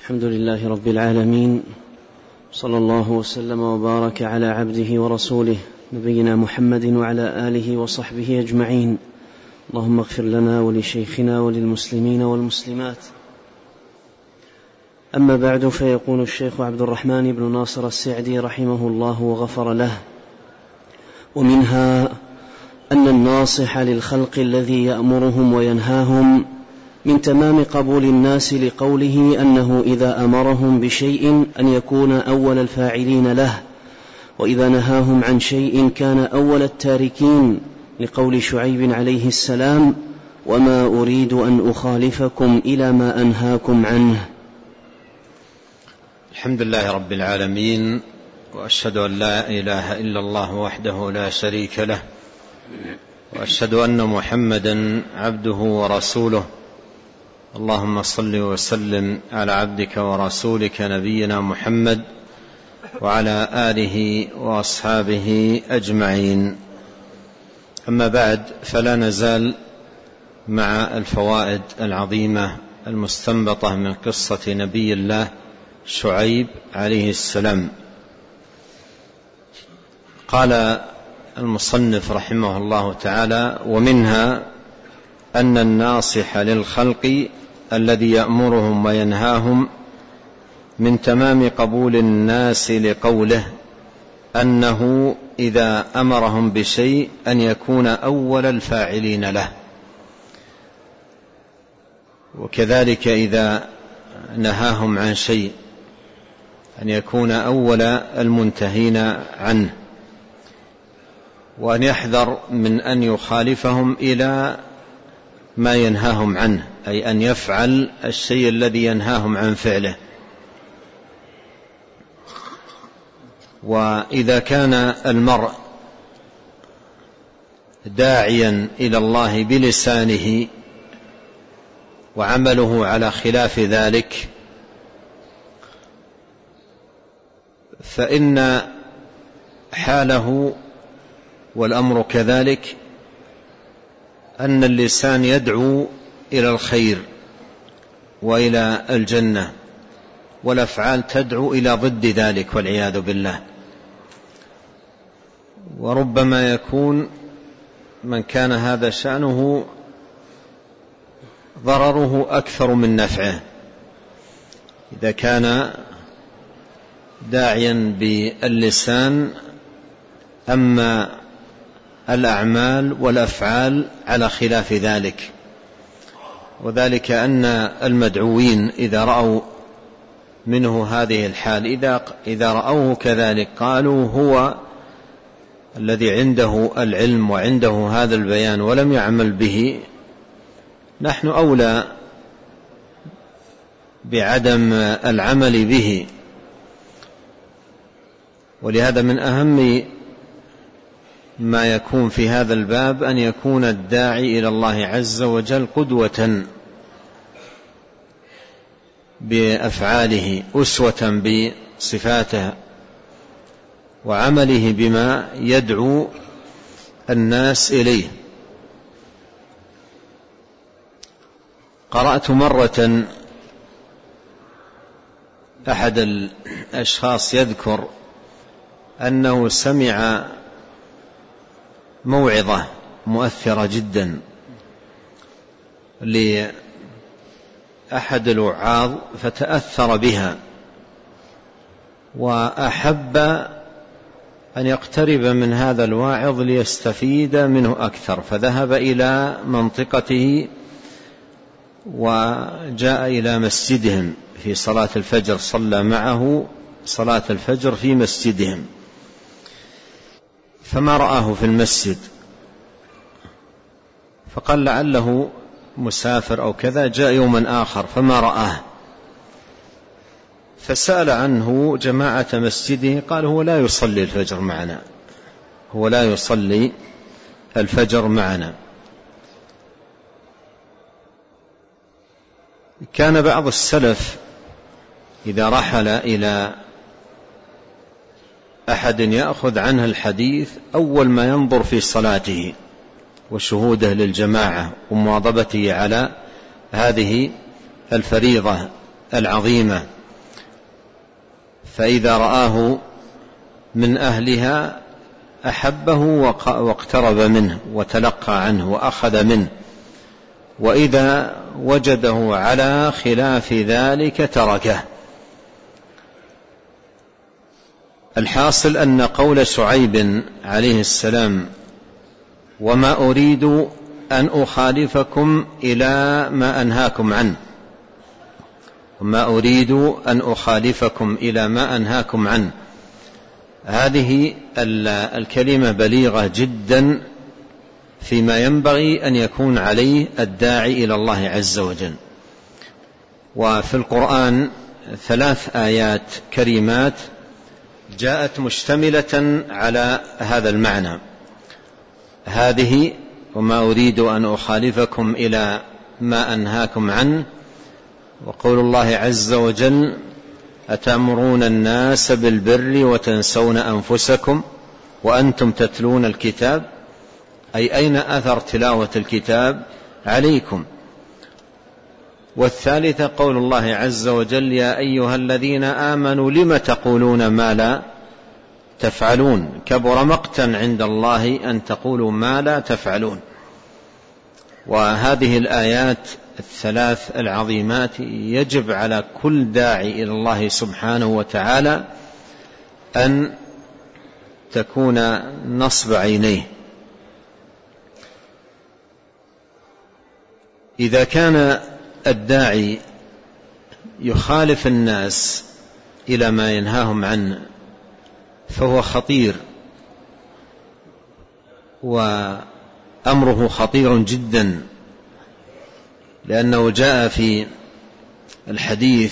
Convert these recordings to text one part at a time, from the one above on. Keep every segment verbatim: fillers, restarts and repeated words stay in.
الحمد لله رب العالمين، صلى الله وسلم وبارك على عبده ورسوله نبينا محمد وعلى آله وصحبه أجمعين. اللهم اغفر لنا ولشيخنا وللمسلمين والمسلمات. أما بعد، فيقول الشيخ عبد الرحمن بن ناصر السعدي رحمه الله وغفر له: ومنها أن الناصح للخلق الذي يأمرهم وينهاهم من تمام قبول الناس لقوله أنه إذا أمرهم بشيء أن يكون أول الفاعلين له، وإذا نهاهم عن شيء كان أول التاركين، لقول شعيب عليه السلام: وما أريد أن أخالفكم إلى ما أنهاكم عنه. الحمد لله رب العالمين، وأشهد أن لا إله إلا الله وحده لا شريك له، وأشهد أن محمدا عبده ورسوله. اللهم صل وسلم على عبدك ورسولك نبينا محمد وعلى آله وأصحابه أجمعين. أما بعد، فلا نزال مع الفوائد العظيمة المستنبطة من قصة نبي الله شعيب عليه السلام. قال المصنف رحمه الله تعالى: ومنها أن الناصح للخلق الذي يأمرهم وينهاهم من تمام قبول الناس لقوله أنه إذا أمرهم بشيء أن يكون أول الفاعلين له، وكذلك إذا نهاهم عن شيء أن يكون أول المنتهين عنه، وأن يحذر من أن يخالفهم إلى ما ينهاهم عنه، أي أن يفعل الشيء الذي ينهاهم عن فعله. وإذا كان المرء داعيا إلى الله بلسانه وعمله على خلاف ذلك، فإن حاله والأمر كذلك أن اللسان يدعو إلى الخير وإلى الجنة، والأفعال تدعو إلى ضد ذلك والعياذ بالله. وربما يكون من كان هذا شأنه ضرره أكثر من نفعه، إذا كان داعيا باللسان أما الأعمال والأفعال على خلاف ذلك. وذلك أن المدعوين إذا رأوا منه هذه الحال، إذا, إذا رأوه كذلك قالوا هو الذي عنده العلم وعنده هذا البيان ولم يعمل به، نحن أولى بعدم العمل به. ولهذا من أهم ما يكون في هذا الباب أن يكون الداعي إلى الله عز وجل قدوة بأفعاله، أسوة بصفاته، وعمله بما يدعو الناس إليه. قرأت مرة أحد الأشخاص يذكر أنه سمع موعظة مؤثرة جدا لأحد الوعاظ فتأثر بها، وأحب أن يقترب من هذا الواعظ ليستفيد منه أكثر، فذهب إلى منطقته وجاء إلى مسجدهم في صلاة الفجر، صلى معه صلاة الفجر في مسجدهم، فما رآه في المسجد، فقال لعله مسافر أو كذا، جاء يوما آخر فما رآه، فسأل عنه جماعة مسجده، قال هو لا يصلي الفجر معنا، هو لا يصلي الفجر معنا. كان بعض السلف إذا رحل إلى أحد يأخذ عنه الحديث أول ما ينظر في صلاته وشهوده للجماعة ومواظبته على هذه الفريضة العظيمة فإذا رآه من أهلها أحبه واقترب منه وتلقى عنه وأخذ منه، وإذا وجده على خلاف ذلك تركه. الحاصل أن قول شعيب عليه السلام وما أريد أن أخالفكم إلى ما أنهاكم عنه، وما أريد أن أخالفكم إلى ما أنهاكم عنه، هذه الكلمة بليغة جدا فيما ينبغي أن يكون عليه الداعي إلى الله عز وجل. وفي القرآن ثلاث آيات كريمات جاءت مشتملة على هذا المعنى. هذه وما أريد أن أخالفكم إلى ما أنهاكم عنه، وقول الله عز وجل أتأمرون الناس بالبر وتنسون أنفسكم وأنتم تتلون الكتاب، أي أين أثر تلاوة الكتاب عليكم. والثالثة قول الله عز وجل يا أيها الذين آمنوا لم تقولون ما لا تفعلون كبر مقتا عند الله أن تقولوا ما لا تفعلون. وهذه الآيات الثلاث العظيمات يجب على كل داعي إلى الله سبحانه وتعالى أن تكون نصب عينيه. إذا كان الداعي يخالف الناس إلى ما ينهاهم عنه فهو خطير، وأمره خطير جدا، لأنه جاء في الحديث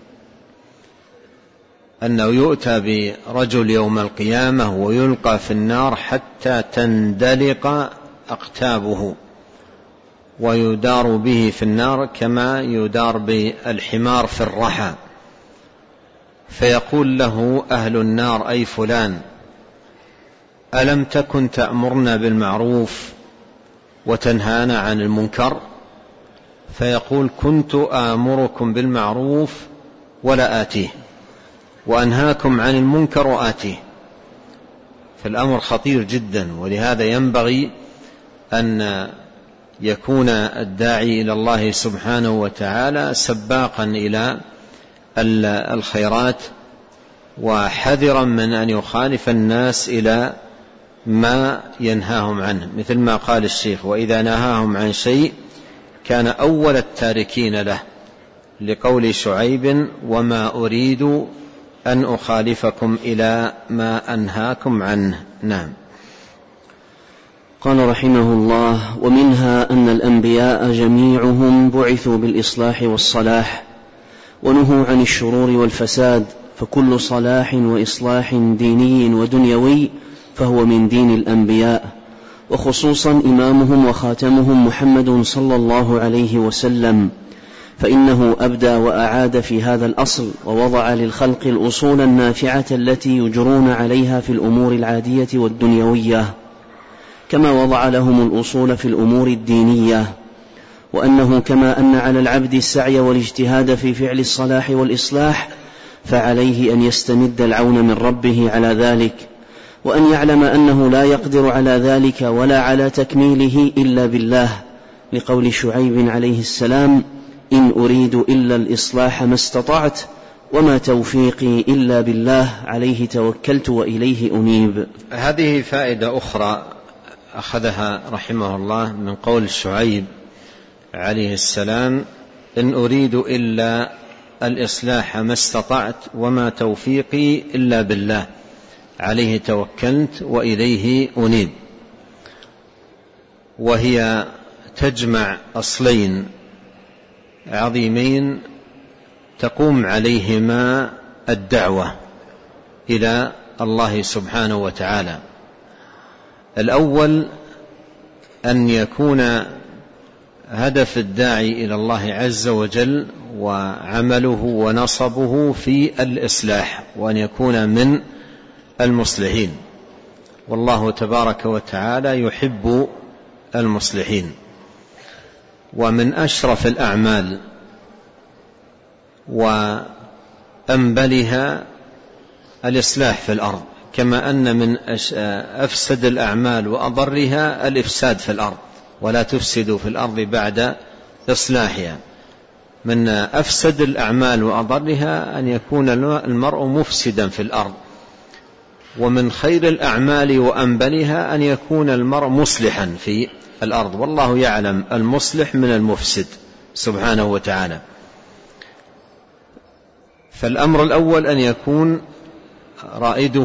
أنه يؤتى برجل يوم القيامة ويلقى في النار حتى تندلق أقتابه، ويدار به في النار كما يدار بالحمار في الرحى، فيقول له أهل النار أي فلان ألم تكن تأمرنا بالمعروف وتنهانا عن المنكر؟ فيقول كنت آمركم بالمعروف ولا آتيه، وأنهاكم عن المنكر وآتيه. فالأمر خطير جدا، ولهذا ينبغي أن يكون الداعي إلى الله سبحانه وتعالى سباقا إلى الخيرات، وحذرا من أن يخالف الناس إلى ما ينهاهم عنه، مثل ما قال الشيخ وإذا نهاهم عن شيء كان أول التاركين له، لقول شعيب وما أريد أن أخالفكم إلى ما أنهاكم عنه. نعم. قال رحمه الله ومنها أن الأنبياء جميعهم بعثوا بالإصلاح والصلاح ونهوا عن الشرور والفساد، فكل صلاح وإصلاح ديني ودنيوي فهو من دين الأنبياء، وخصوصا إمامهم وخاتمهم محمد صلى الله عليه وسلم، فإنه أبدى وأعاد في هذا الأصل، ووضع للخلق الأصول النافعة التي يجرون عليها في الأمور العادية والدنيوية، كما وضع لهم الأصول في الأمور الدينية. وأنه كما أن على العبد السعي والاجتهاد في فعل الصلاح والإصلاح، فعليه أن يستمد العون من ربه على ذلك، وأن يعلم أنه لا يقدر على ذلك ولا على تكميله إلا بالله، لقول شعيب عليه السلام إن أريد إلا الإصلاح ما استطعت وما توفيقي إلا بالله عليه توكلت وإليه أنيب. هذه فائدة أخرى أخذها رحمه الله من قول شعيب عليه السلام إن أريد إلا الإصلاح ما استطعت وما توفيقي إلا بالله عليه توكلت وإليه أنيب. وهي تجمع أصلين عظيمين تقوم عليهما الدعوة إلى الله سبحانه وتعالى. الأول أن يكون هدف الداعي إلى الله عز وجل وعمله ونصبه في الإصلاح، وأن يكون من المصلحين، والله تبارك وتعالى يحب المصلحين. ومن أشرف الأعمال وأنبلها الإصلاح في الأرض، كما أن من أفسد الأعمال وأضرها الإفساد في الأرض، ولا تفسدوا في الأرض بعد إصلاحها. من أفسد الأعمال وأضرها أن يكون المرء مفسدا في الأرض، ومن خير الأعمال وأنبلها أن يكون المرء مصلحا في الأرض، والله يعلم المصلح من المفسد سبحانه وتعالى. فالأمر الأول أن يكون رائده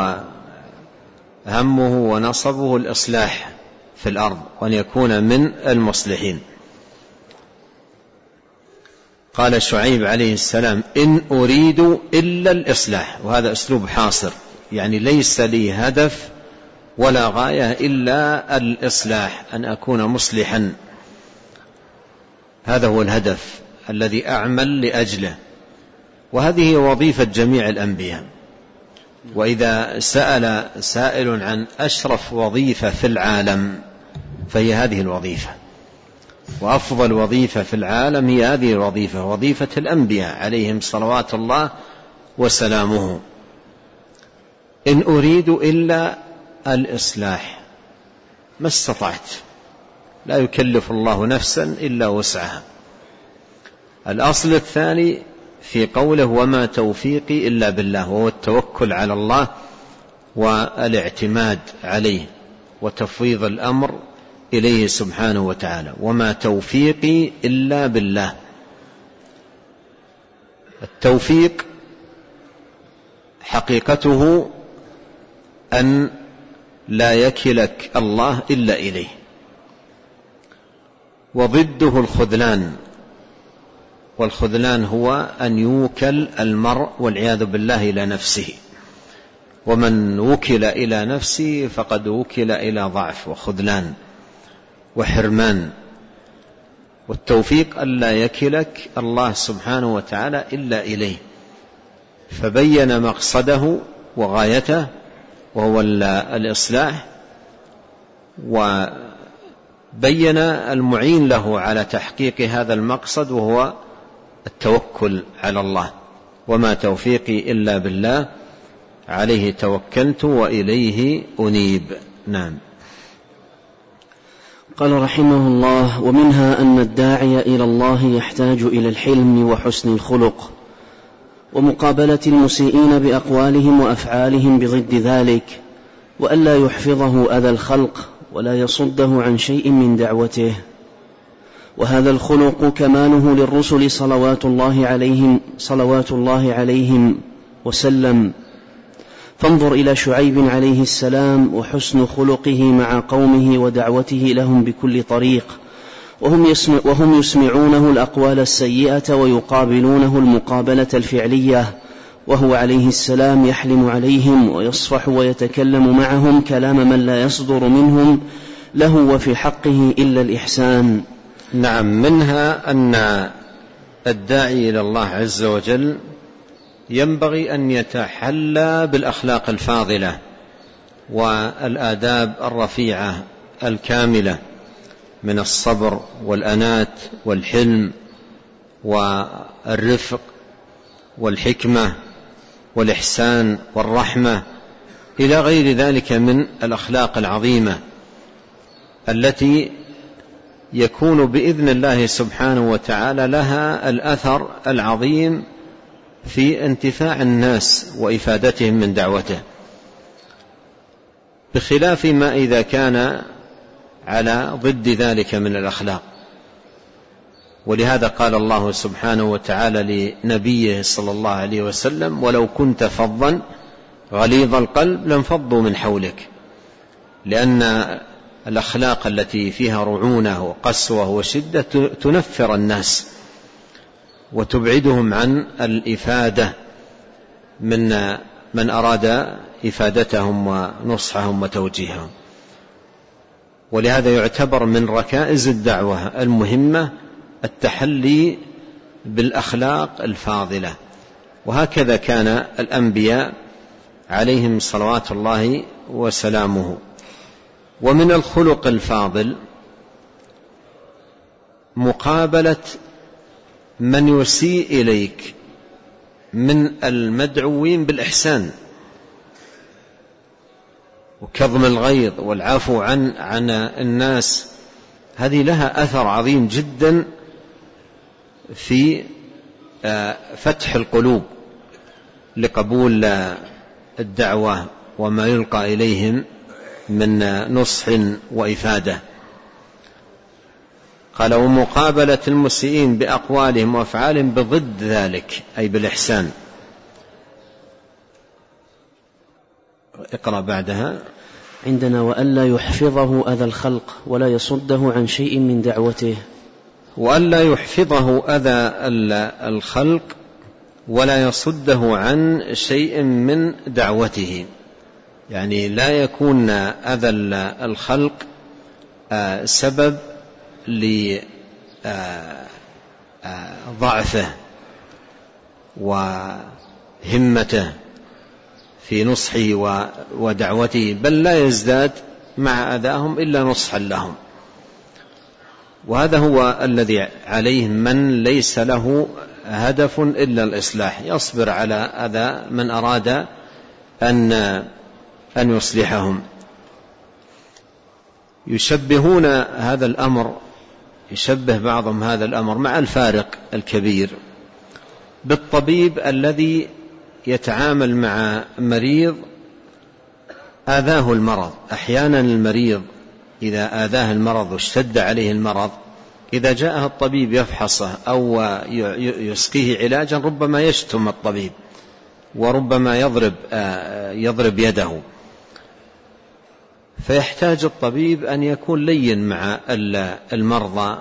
وهمه ونصبه الإصلاح في الأرض، وأن يكون من المصلحين. قال شعيب عليه السلام: إن أريد إلا الإصلاح، وهذا أسلوب حاصر، يعني ليس لي هدف ولا غاية إلا الإصلاح، أن أكون مصلحا، هذا هو الهدف الذي أعمل لأجله، وهذه وظيفة جميع الأنبياء. وإذا سأل سائل عن أشرف وظيفة في العالم فهي هذه الوظيفة، وأفضل وظيفة في العالم هي هذه الوظيفة، وظيفة الأنبياء عليهم صلوات الله وسلامه. إن أريد إلا الإصلاح، ما استطعت، لا يكلف الله نفسا إلا وسعها. الأصل الثاني في قوله: وما توفيقي إلا بالله، وهو التوكل على الله والاعتماد عليه وتفويض الأمر إليه سبحانه وتعالى. وما توفيقي إلا بالله. التوفيق حقيقته أن لا يكلك الله إلا إليه، وضده الخذلان، والخذلان هو أن يوكل المرء والعياذ بالله إلى نفسه، ومن وكل إلى نفسه فقد وكل إلى ضعف وخذلان وحرمان. والتوفيق ألا يكلك الله سبحانه وتعالى إلا إليه، فبين مقصده وغايته وهو الإصلاح، وبين المعين له على تحقيق هذا المقصد وهو التوكل على الله. وما توفيقي إلا بالله، عليه توكلت وإليه أنيب. نعم. قال رحمه الله: ومنها أن الداعي إلى الله يحتاج إلى الحلم وحسن الخلق، ومقابلة المسيئين بأقوالهم وأفعالهم بضد ذلك، وألا يحفظه أذى الخلق ولا يصده عن شيء من دعوته. وهذا الخلق كماله للرسل صلوات الله عليهم صلوات الله عليهم وسلم. فانظر إلى شعيب عليه السلام وحسن خلقه مع قومه ودعوته لهم بكل طريق، وهم, يسمع وهم يسمعونه الأقوال السيئة ويقابلونه المقابلة الفعلية، وهو عليه السلام يحلم عليهم ويصفح ويتكلم معهم كلام من لا يصدر منهم له وفي حقه إلا الإحسان. نعم. منها أن الداعي إلى الله عز وجل ينبغي أن يتحلى بالأخلاق الفاضلة والآداب الرفيعة الكاملة من الصبر والأنات والحلم والرفق والحكمة والإحسان والرحمة إلى غير ذلك من الأخلاق العظيمة التي يكون بإذن الله سبحانه وتعالى لها الأثر العظيم في انتفاع الناس وإفادتهم من دعوته، بخلاف ما إذا كان على ضد ذلك من الأخلاق. ولهذا قال الله سبحانه وتعالى لنبيه صلى الله عليه وسلم: ولو كنت فظا غليظ القلب لانفضوا من حولك. لأن الأخلاق التي فيها رعونة وقسوة وشدة تنفر الناس وتبعدهم عن الإفادة من من أراد إفادتهم ونصحهم وتوجيههم. ولهذا يعتبر من ركائز الدعوة المهمة التحلي بالأخلاق الفاضلة، وهكذا كان الأنبياء عليهم صلوات الله وسلامه. ومن الخلق الفاضل مقابلة من يسيء إليك من المدعوين بالإحسان وكظم الغيظ والعفو عن عن الناس، هذه لها أثر عظيم جدا في فتح القلوب لقبول الدعوة وما يلقى إليهم من نصح وإفادة. قال: ومقابلة المسيئين بأقوالهم وأفعالهم بضد ذلك، أي بالإحسان. اقرأ بعدها. عندنا: وألا يحفظه أذى الخلق ولا يصده عن شيء من دعوته. وألا يحفظه أذى الخلق ولا يصده عن شيء من دعوته، يعني لا يكون أذى الخلق سبب لضعفه وهمته في نصحه ودعوته، بل لا يزداد مع أذاهم إلا نصحا لهم. وهذا هو الذي عليه من ليس له هدف إلا الإصلاح، يصبر على أذى من أراد أن أن يصلحهم. يشبهون هذا الأمر، يشبه بعضهم هذا الأمر مع الفارق الكبير بالطبيب الذي يتعامل مع مريض آذاه المرض. أحيانا المريض إذا آذاه المرض واشتد عليه المرض، إذا جاءه الطبيب يفحصه أو يسقيه علاجا ربما يشتم الطبيب وربما يضرب يضرب يده، فيحتاج الطبيب أن يكون لين مع المرضى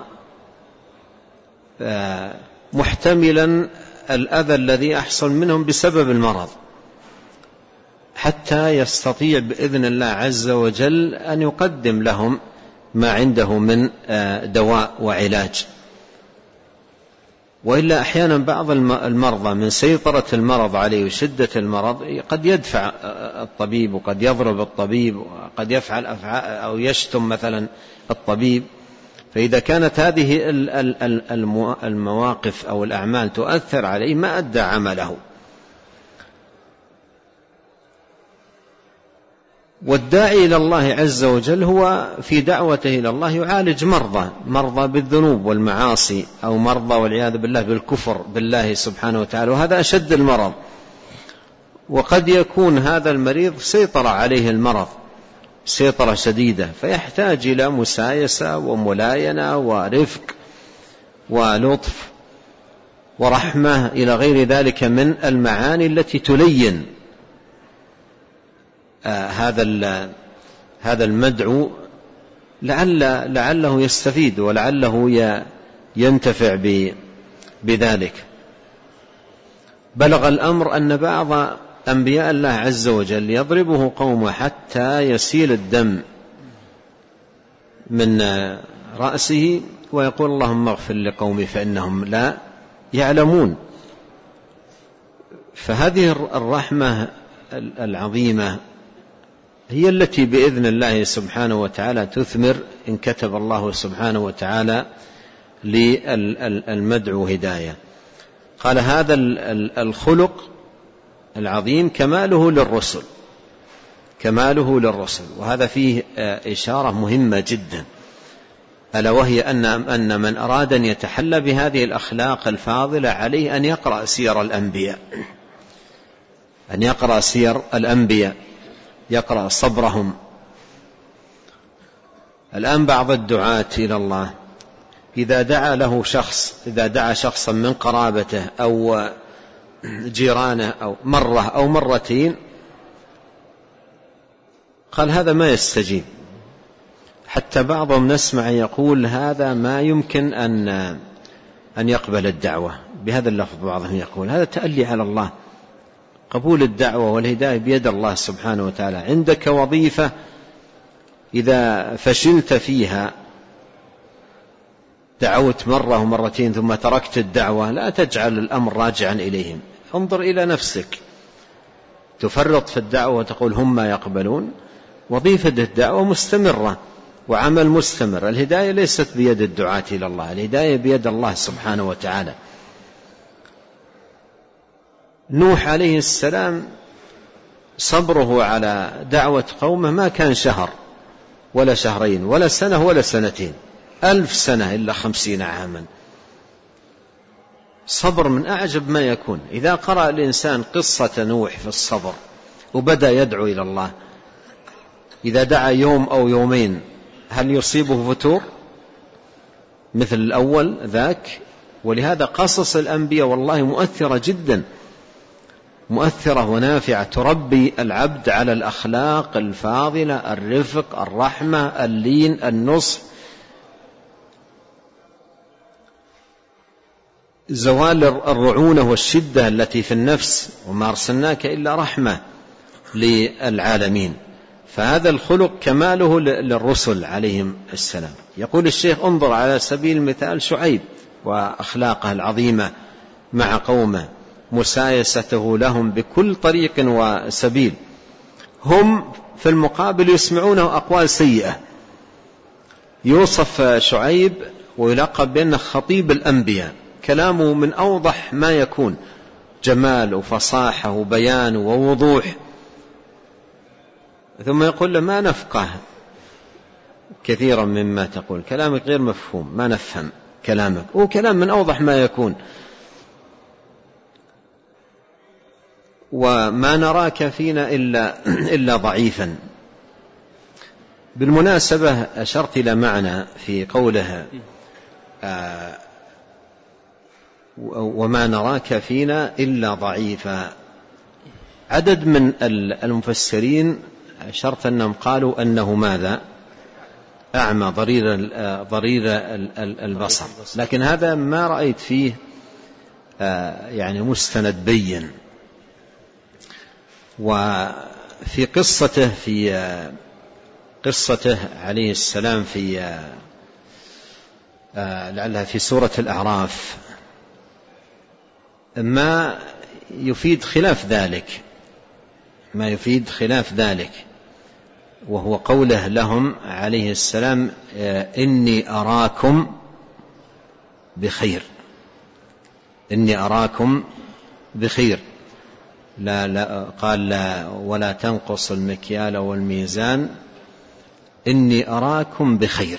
محتملا الأذى الذي يحصل منهم بسبب المرض، حتى يستطيع بإذن الله عز وجل أن يقدم لهم ما عنده من دواء وعلاج. وإلا أحيانا بعض المرضى من سيطرة المرض عليه وشدة المرض قد يدفع الطبيب وقد يضرب الطبيب وقد يفعل أفعال أو يشتم مثلا الطبيب. فإذا كانت هذه المواقف أو الأعمال تؤثر عليه ما أدى عمله. والداعي إلى الله عز وجل هو في دعوته إلى الله يعالج مرضى مرضى بالذنوب والمعاصي، أو مرضى والعياذ بالله بالكفر بالله سبحانه وتعالى، وهذا أشد المرض. وقد يكون هذا المريض سيطر عليه المرض سيطرة شديدة، فيحتاج إلى مسايسة وملاينة ورفق ولطف ورحمة إلى غير ذلك من المعاني التي تلين آه هذا هذا المدعو، لعل لعله يستفيد ولعله ينتفع بذلك. بلغ الأمر أن بعض أنبياء الله عز وجل يضربه قومه حتى يسيل الدم من رأسه ويقول: اللهم اغفر لقومي فإنهم لا يعلمون. فهذه الرحمة العظيمة هي التي بإذن الله سبحانه وتعالى تثمر إن كتب الله سبحانه وتعالى للمدعو هداية. قال: هذا الخلق العظيم كماله للرسل كماله للرسل وهذا فيه إشارة مهمة جدا، ألا وهي أن أن من أراد أن يتحلى بهذه الأخلاق الفاضلة عليه أن يقرأ سير الأنبياء أن يقرأ سير الأنبياء يقرأ صبرهم. الآن بعض الدعاة إلى الله إذا دعا له شخص إذا دعا شخصا من قرابته أو جيرانه أو مرة أو مرتين قال هذا ما يستجيب، حتى بعضهم نسمع يقول هذا ما يمكن أن أن يقبل الدعوة بهذا اللفظ. بعضهم يقول هذا تألي على الله، قبول الدعوة والهداية بيد الله سبحانه وتعالى. عندك وظيفة إذا فشلت فيها دعوت مرة ومرتين ثم تركت الدعوة، لا تجعل الأمر راجعا إليهم، انظر إلى نفسك. تفرط في الدعوة وتقول هم ما يقبلون، وظيفة الدعوة مستمرة وعمل مستمر. الهداية ليست بيد الدعاة إلى الله، الهداية بيد الله سبحانه وتعالى. نوح عليه السلام صبره على دعوة قومه ما كان شهر ولا شهرين ولا سنة ولا سنتين، ألف سنة إلا خمسين عاما. صبر من أعجب ما يكون. إذا قرأ الإنسان قصة نوح في الصبر وبدأ يدعو إلى الله، إذا دعا يوم أو يومين هل يصيبه فتور مثل الأول ذاك؟ ولهذا قصص الأنبياء والله مؤثرة جدا، مؤثرة ونافعة، تربي العبد على الأخلاق الفاضلة، الرفق، الرحمة، اللين، النصح، زوال الرعونة والشدة التي في النفس، وما أرسلناك إلا رحمة للعالمين. فهذا الخلق كماله للرسل عليهم السلام. يقول الشيخ: انظر على سبيل المثال شعيب وأخلاقه العظيمة مع قومه، مسايسته لهم بكل طريق وسبيل. هم في المقابل يسمعونه أقوال سيئة. يوصف شعيب ويلقب بأنه خطيب الأنبياء، كلامه من أوضح ما يكون، جمال وفصاحة وبيان ووضوح. ثم يقول له: ما نفقه كثيرا مما تقول، كلامك غير مفهوم، ما نفهم كلامك. هو كلام من أوضح ما يكون. وما نراك فينا إلا, إلا ضعيفا. بالمناسبة أشرت إلى معنى في قوله آه وما نراك فينا إلا ضعيفا. عدد من المفسرين أشرت أنهم قالوا أنه ماذا؟ أعمى ضرير ضرير البصر، لكن هذا ما رأيت فيه يعني مستند بين. وفي قصته في قصته عليه السلام في لعلها في سورة الأعراف ما يفيد خلاف ذلك، ما يفيد خلاف ذلك، وهو قوله لهم عليه السلام: إني أراكم بخير، إني أراكم بخير. لا لا قال لا ولا تنقص المكيال والميزان، إني أراكم بخير.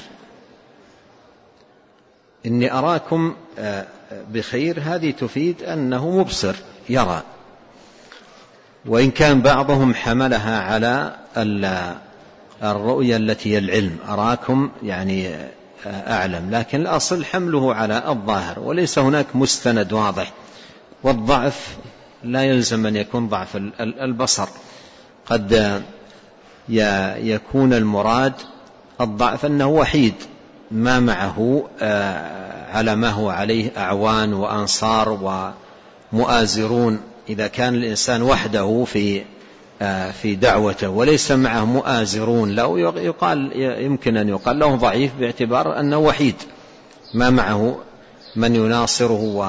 إني أراكم بخير هذه تفيد أنه مبصر يرى، وإن كان بعضهم حملها على الرؤية التي هي العلم، أراكم يعني أعلم، لكن الأصل حمله على الظاهر، وليس هناك مستند واضح. والضعف لا يلزم أن يكون ضعف البصر، قد يكون المراد الضعف أنه وحيد ما معه على ما هو عليه أعوان وأنصار ومؤازرون. إذا كان الإنسان وحده في في دعوته وليس معه مؤازرون له، يقال يمكن أن يقال له ضعيف باعتبار أنه وحيد ما معه من يناصره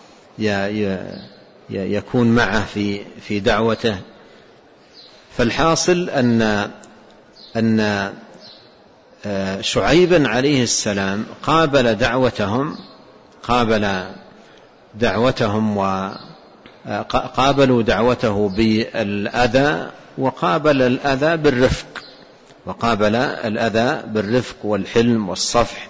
ويكون معه في في دعوته. فالحاصل أن أن شعيبا عليه السلام قابل دعوتهم قابل دعوتهم وقابلوا دعوته بالأذى، وقابل الأذى بالرفق، وقابل الأذى بالرفق والحلم والصفح،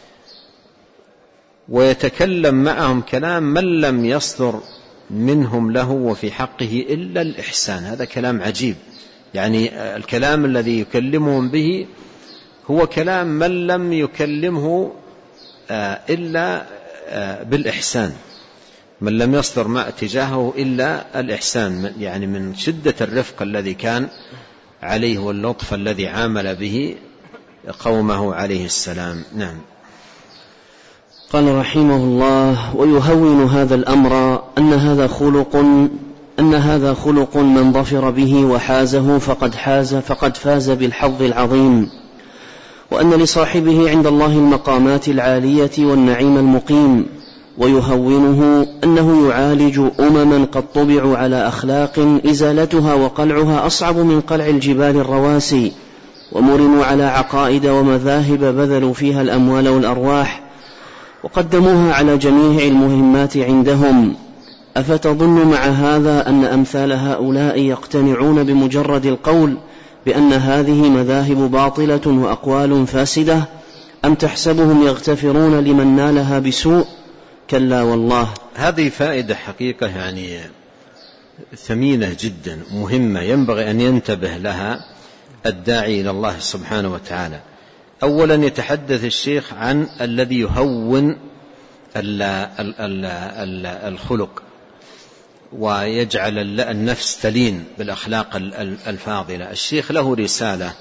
ويتكلم معهم كلام من لم يصدر منهم له وفي حقه إلا الإحسان. هذا كلام عجيب، يعني الكلام الذي يكلمهم به هو كلام من لم يكلمه إلا بالإحسان، من لم يصدر ما اتجاهه إلا الإحسان، يعني من شدة الرفق الذي كان عليه واللطف الذي عامل به قومه عليه السلام. نعم. قال رحمه الله: ويهون هذا الأمر أن هذا خلق أن هذا خلق من ظفر به وحازه فقد حاز فقد فاز بالحظ العظيم، وأن لصاحبه عند الله المقامات العالية والنعيم المقيم. ويهونه أنه يعالج أمما قد طبعوا على أخلاق إزالتها وقلعها أصعب من قلع الجبال الرواسي، ومرموا على عقائد ومذاهب بذلوا فيها الأموال والأرواح وقدموها على جميع المهمات عندهم، أفتظن مع هذا أن أمثال هؤلاء يقتنعون بمجرد القول بأن هذه مذاهب باطلة وأقوال فاسدة، أم تحسبهم يغتفرون لمن نالها بسوء؟ كلا والله. هذه فائدة حقيقة يعني ثمينة جدا مهمة، ينبغي أن ينتبه لها الداعي إلى الله سبحانه وتعالى. أولا يتحدث الشيخ عن الذي يهون الخلق ويجعل النفس تلين بالأخلاق الفاضلة. الشيخ له رسالة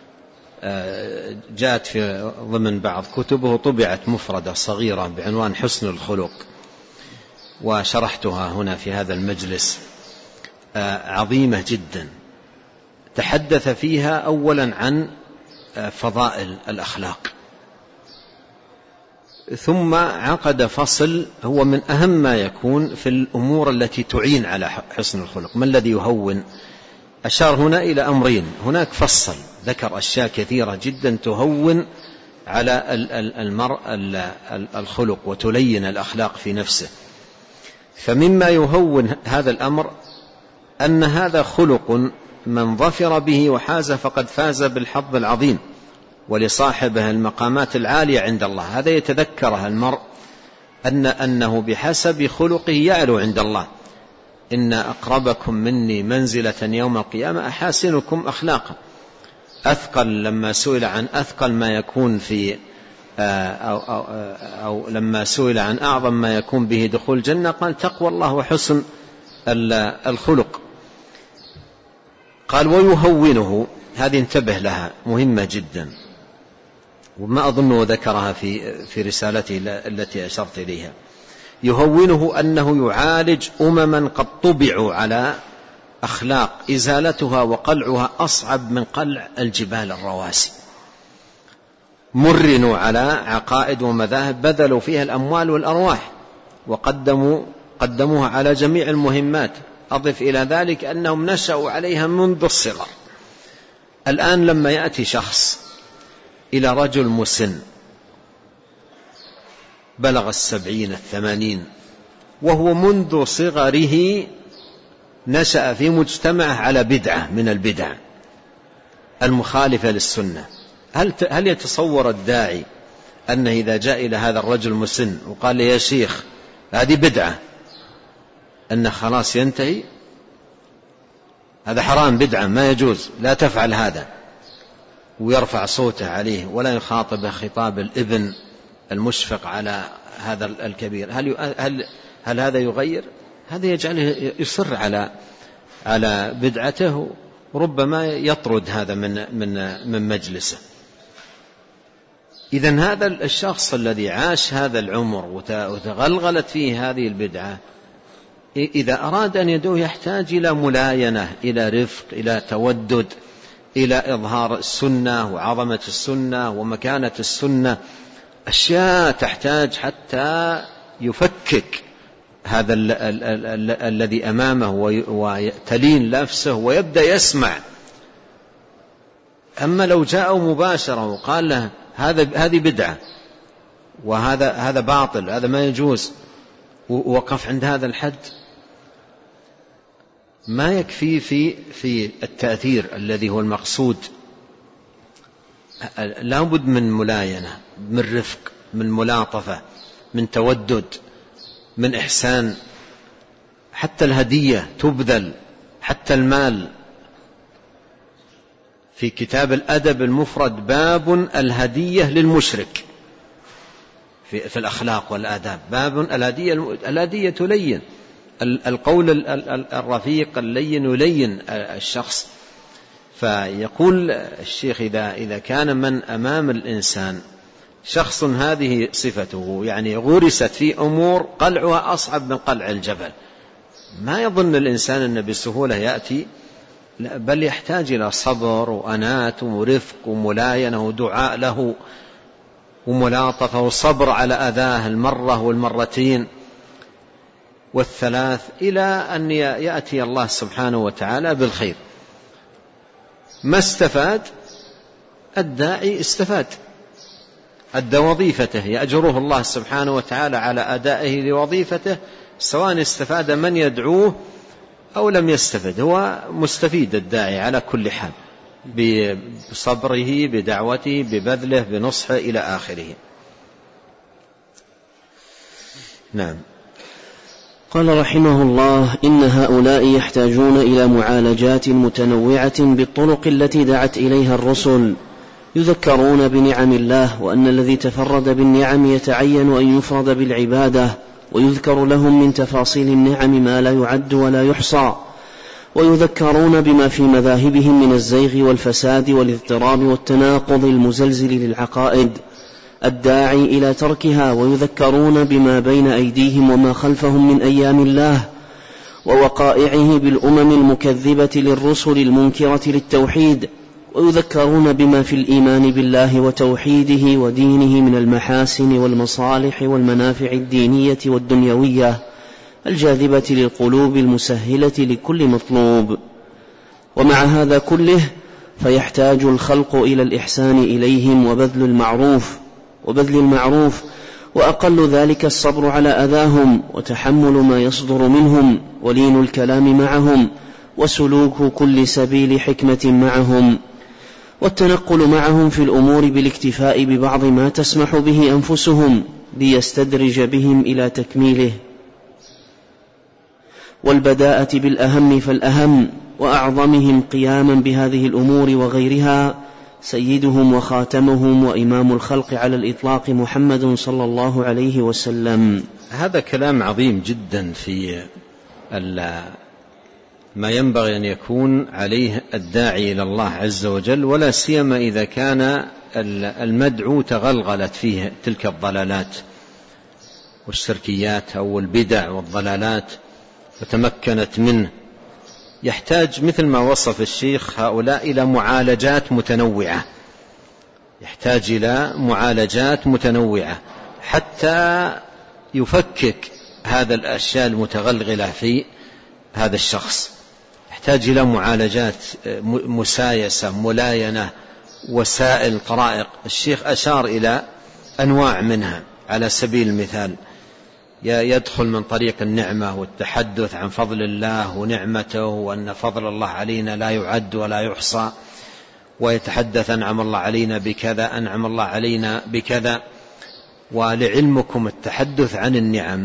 جاءت في ضمن بعض كتبه، طبعت مفردة صغيرة بعنوان حسن الخلق، وشرحتها هنا في هذا المجلس، عظيمة جدا. تحدث فيها أولا عن فضائل الأخلاق، ثم عقد فصل هو من أهم ما يكون في الأمور التي تعين على حسن الخلق. ما الذي يهون؟ أشار هنا إلى أمرين، هناك فصل ذكر أشياء كثيرة جدا تهون على المرء الخلق وتلين الأخلاق في نفسه. فمما يهون هذا الأمر أن هذا خلق من ظفر به وحاز فقد فاز بالحظ العظيم، ولصاحبه المقامات العالية عند الله. هذا يتذكرها المرء أن أنه بحسب خلقه يعلو عند الله. إن أقربكم مني منزلة يوم القيامة أحاسنكم أخلاقا. أثقل لما سئل عن أثقل ما يكون في أو, أو, أو لما سئل عن أعظم ما يكون به دخول الجنة قال تقوى الله وحسن الخلق. قال ويهونه، هذه انتبه لها مهمة جدا، وما أظنه ذكرها في في رسالته التي أشرت إليها. يهونه أنه يعالج أمما قد طبعوا على أخلاق إزالتها وقلعها أصعب من قلع الجبال الرواسي، مرنوا على عقائد ومذاهب بذلوا فيها الأموال والأرواح وقدموا قدموها على جميع المهمات. أضف إلى ذلك أنهم نشأوا عليها منذ الصغر. الآن لما يأتي شخص إلى رجل مسن بلغ السبعين الثمانين وهو منذ صغره نشأ في مجتمعه على بدعة من البدع المخالفة للسنة، هل هل يتصور الداعي أنه إذا جاء إلى هذا الرجل مسن وقال لي يا شيخ هذه بدعة أن خلاص ينتهي؟ هذا حرام، بدعة، ما يجوز، لا تفعل هذا، ويرفع صوته عليه ولا يخاطب خطاب الابن المشفق على هذا الكبير؟ هل هل هل هذا يغير؟ هذا يجعله يصر على على بدعته، ربما يطرد هذا من من من مجلسه. إذن هذا الشخص الذي عاش هذا العمر وتغلغلت فيه هذه البدعة، إذا أراد أن يدعو يحتاج إلى ملاينة، إلى رفق، إلى تودد، إلى إظهار السنة وعظمة السنة ومكانة السنة، أشياء تحتاج حتى يفكك هذا ال ال ال ال الذي أمامه وتلين نفسه ويبدأ يسمع. أما لو جاء مباشرة وقال له هذا هذه بدعة وهذا هذا باطل، هذا ما يجوز، ووقف عند هذا الحد، ما يكفي في في التأثير الذي هو المقصود. لا بد من ملاينة، من رفق، من ملاطفة، من تودد، من إحسان. حتى الهدية تبذل، حتى المال. في كتاب الأدب المفرد باب الهدية للمشرك في, في الأخلاق والآداب، باب الهدية. الهدية تلين، القول الرفيق اللين يلين الشخص. فيقول الشيخ إذا, إذا كان من أمام الإنسان شخص هذه صفته، يعني غرست في أمور قلعها أصعب من قلع الجبل، ما يظن الإنسان أن بسهولة يأتي، بل يحتاج إلى صبر وأنات ورفق وملاينة ودعاء له وملاطفة وصبر على أذاه المرة والمرتين والثلاث إلى أن يأتي الله سبحانه وتعالى بالخير. ما استفاد الداعي استفاد، أدى وظيفته، يأجره الله سبحانه وتعالى على أدائه لوظيفته، سواء استفاد من يدعوه أو لم يستفد، هو مستفيد الداعي على كل حال بصبره بدعوته ببذله بنصحه إلى آخره. نعم. قال رحمه الله: إن هؤلاء يحتاجون إلى معالجات متنوعة بالطرق التي دعت إليها الرسل، يذكرون بنعم الله، وأن الذي تفرد بالنعم يتعين أن يفرد بالعبادة، ويذكر لهم من تفاصيل النعم ما لا يعد ولا يحصى، ويذكرون بما في مذاهبهم من الزيغ والفساد والاضطراب والتناقض المزلزل للعقائد الداعي إلى تركها، ويذكرون بما بين أيديهم وما خلفهم من أيام الله ووقائعه بالأمم المكذبة للرسل المنكرة للتوحيد، ويذكرون بما في الإيمان بالله وتوحيده ودينه من المحاسن والمصالح والمنافع الدينية والدنيوية الجاذبة للقلوب المسهلة لكل مطلوب. ومع هذا كله فيحتاج الخلق إلى الإحسان إليهم وبذل المعروف وبذل المعروف وأقل ذلك الصبر على أذاهم وتحمل ما يصدر منهم ولين الكلام معهم وسلوك كل سبيل حكمة معهم، والتنقل معهم في الأمور بالاكتفاء ببعض ما تسمح به أنفسهم ليستدرج بهم إلى تكميله، والبداءة بالأهم فالأهم، وأعظمهم قياما بهذه الأمور وغيرها سيدهم وخاتمهم وإمام الخلق على الإطلاق محمد صلى الله عليه وسلم. هذا كلام عظيم جدا في ما ينبغي أن يكون عليه الداعي إلى الله عز وجل، ولا سيما إذا كان المدعو تغلغلت فيه تلك الضلالات والشركيات أو البدع والضلالات وتمكنت منه. يحتاج مثل ما وصف الشيخ هؤلاء إلى معالجات متنوعة، يحتاج إلى معالجات متنوعة حتى يفكك هذا الأشياء المتغلغلة في هذا الشخص. يحتاج إلى معالجات مسايسة ملاينة وسائل طرائق. الشيخ أشار إلى أنواع منها على سبيل المثال: يدخل من طريق النعمة والتحدث عن فضل الله ونعمته وأن فضل الله علينا لا يعد ولا يحصى، ويتحدث أنعم الله علينا بكذا أنعم الله علينا بكذا. ولعلمكم التحدث عن النعم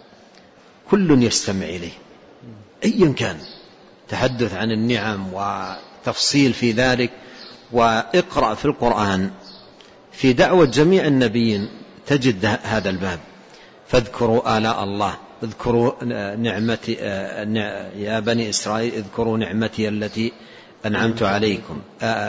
كل يستمع إليه أيا كان، تحدث عن النعم وتفصيل في ذلك. واقرأ في القرآن في دعوة جميع النبيين تجد هذا الباب: فاذكروا آلاء الله، اذكروا نعمتي يا بني إسرائيل اذكروا نعمتي التي أنعمت عليكم،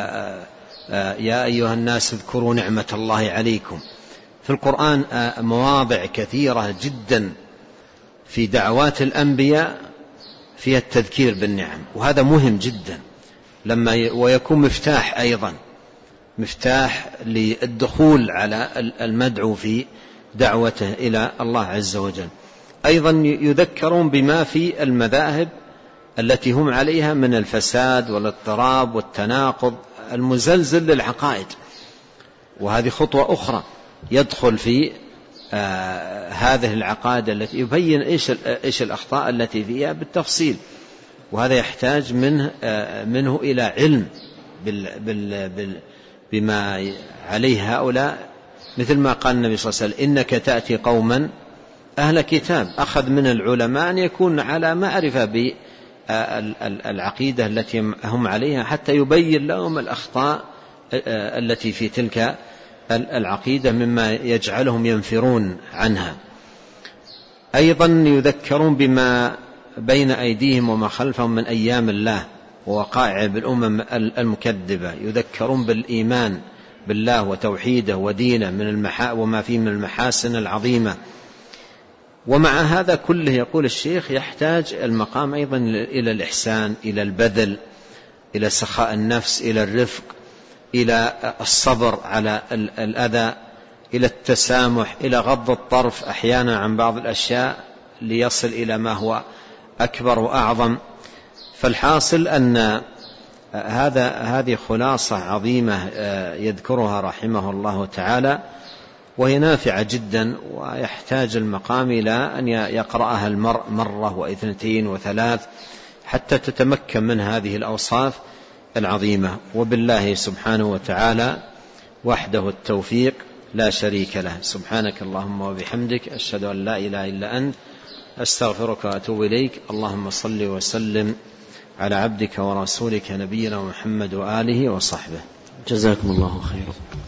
يا أيها الناس اذكروا نعمة الله عليكم. في القرآن مواضع كثيرة جدا في دعوات الأنبياء فيها التذكير بالنعم، وهذا مهم جدا لما ويكون مفتاح أيضا مفتاح للدخول على المدعو في دعوته إلى الله عز وجل. أيضا يذكرون بما في المذاهب التي هم عليها من الفساد والاضطراب والتناقض المزلزل للعقائد، وهذه خطوة أخرى يدخل في آه هذه العقائد التي يبين إيش, إيش الأخطاء التي فيها بالتفصيل، وهذا يحتاج منه, آه منه إلى علم بال بال بال بما عليه هؤلاء، مثل ما قال النبي صلى الله عليه وسلم: إنك تأتي قوما أهل كتاب. أخذ من العلماء أن يكون على معرفة بالعقيدة التي هم عليها حتى يبين لهم الأخطاء التي في تلك العقيدة مما يجعلهم ينفرون عنها. أيضا يذكرون بما بين أيديهم وما خلفهم من أيام الله ووقائع بالأمم المكذبة، يذكرون بالإيمان بالله وتوحيده ودينه من المحا وما فيه من المحاسن العظيمة. ومع هذا كله يقول الشيخ يحتاج المقام أيضا إلى الإحسان، إلى البذل، إلى سخاء النفس، إلى الرفق، إلى الصبر على الأذى، إلى التسامح، إلى غض الطرف أحيانا عن بعض الأشياء ليصل إلى ما هو أكبر وأعظم. فالحاصل أن هذا هذه خلاصة عظيمة يذكرها رحمه الله تعالى وهي نافعة جدا، ويحتاج المقام إلى أن يقرأها المرء مرة واثنتين وثلاث حتى تتمكن من هذه الأوصاف العظيمة. وبالله سبحانه وتعالى وحده التوفيق لا شريك له. سبحانك اللهم وبحمدك، أشهد أن لا إله إلا أنت، أستغفرك وأتوب إليك. اللهم صل وسلم على عبدك ورسولك نبينا محمد وآله وصحبه. جزاكم الله خيرا.